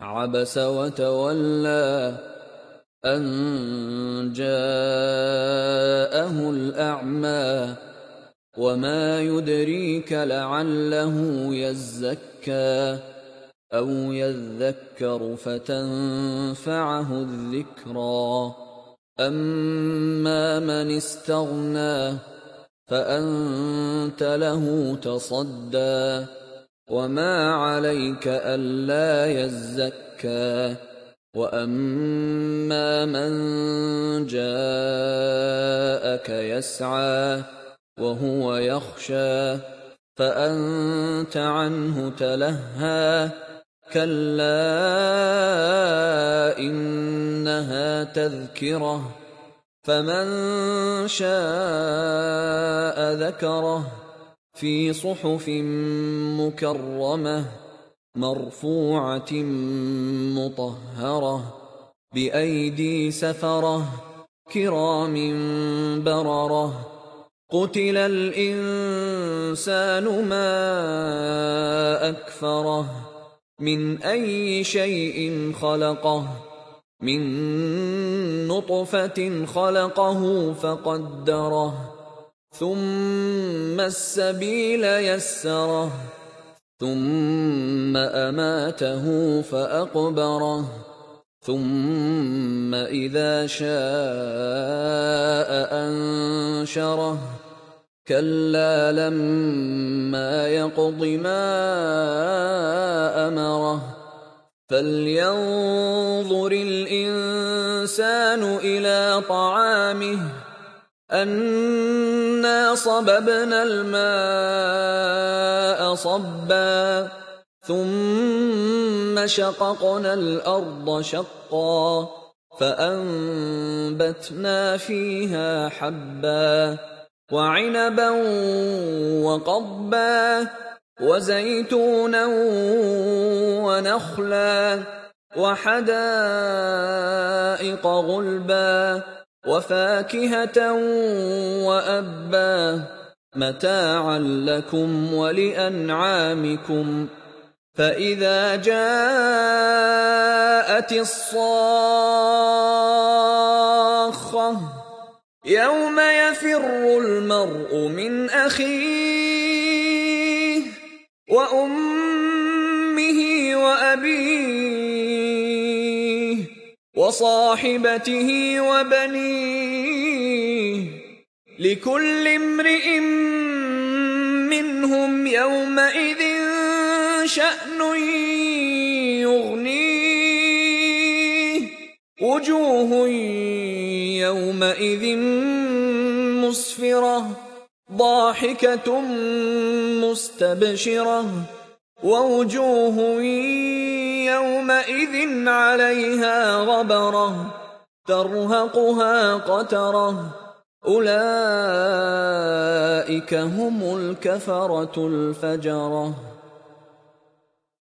عبس وتولى أن جاءه الأعمى وما يدريك لعله يزكى أو يذكر فتنفعه الذكرى أما من استغنى فأنت له تصدى وما عليك ألا يزكى وأما من جاءك يسعى وهو يخشى فأنت عنه تلهى كلا إنها تذكرة فمن شاء ذكره في صحف مكرمة مرفوعة مطهرة بأيدي سفرة كرام بررة قتل الإنسان ما أكفره من أي شيء خلقه من نطفة خلقه فقدره ثم السبيل يسره ثم أماته فأقبره ثم إذا شاء أنشره كلا لما يقض ما أمره فلينظر الإنسان إلى طعامه أنا صببنا الماء صبا ثم شققنا الأرض شقا فأنبتنا فيها حبا وعنبا وقضبا وزيتونا ونخلا وحدائق غلبا وفاكهة وأبا متاعا لكم ولأنعامكم فإذا جاءت الصاخة يوم يفر المرء من أخيه وأمه وأبيه وصاحبته وبنيه لكل امرئ منهم يومئذ شأن يغنيه وجوه يومئذ مسفرة ضاحكة مستبشرة ووجوه يومئذ عليها غبرة ترهقها قترة أولئك هم الكفرة الفجرة.